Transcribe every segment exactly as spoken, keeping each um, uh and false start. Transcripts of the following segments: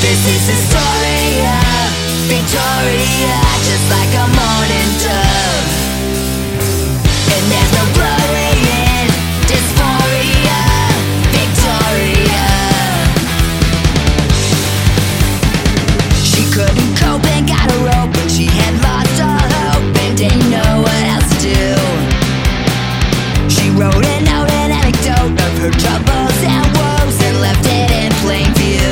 This is the story of Victoria, just like a morning dove. And there's no glory in dysphoria, Victoria. She couldn't cope and got a rope, but she had lost all hope and didn't know what else to do. She wrote a note, an anecdote of her troubles and woes, and left it in plain view.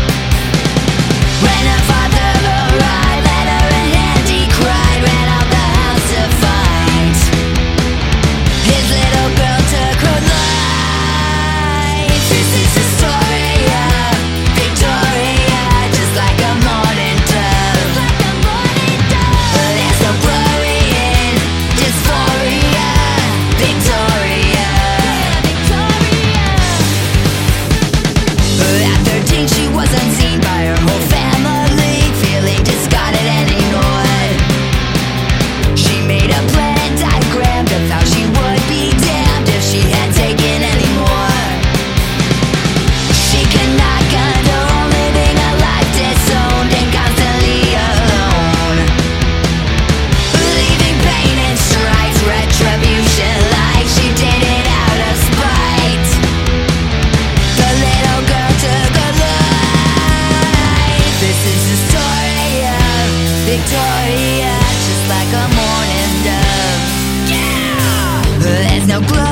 When her father arrived, led her in hand, he cried, ran out the house to find his little girl took her life. This is the story of Victoria, just like a morning dove. There's no glory in dysphoria, Victoria. At thirteen she was unseen by her whole family, feeling discarded and ignored. She made a plan and diagrammed of how she would be damned if she had taken any more. She could not condone living a life disowned and constantly alone, leaving pain and strife, retribution like she did it out of spite. The little girl took her life. This is the story of Victoria, just like a morning dove. Yeah! There's no glory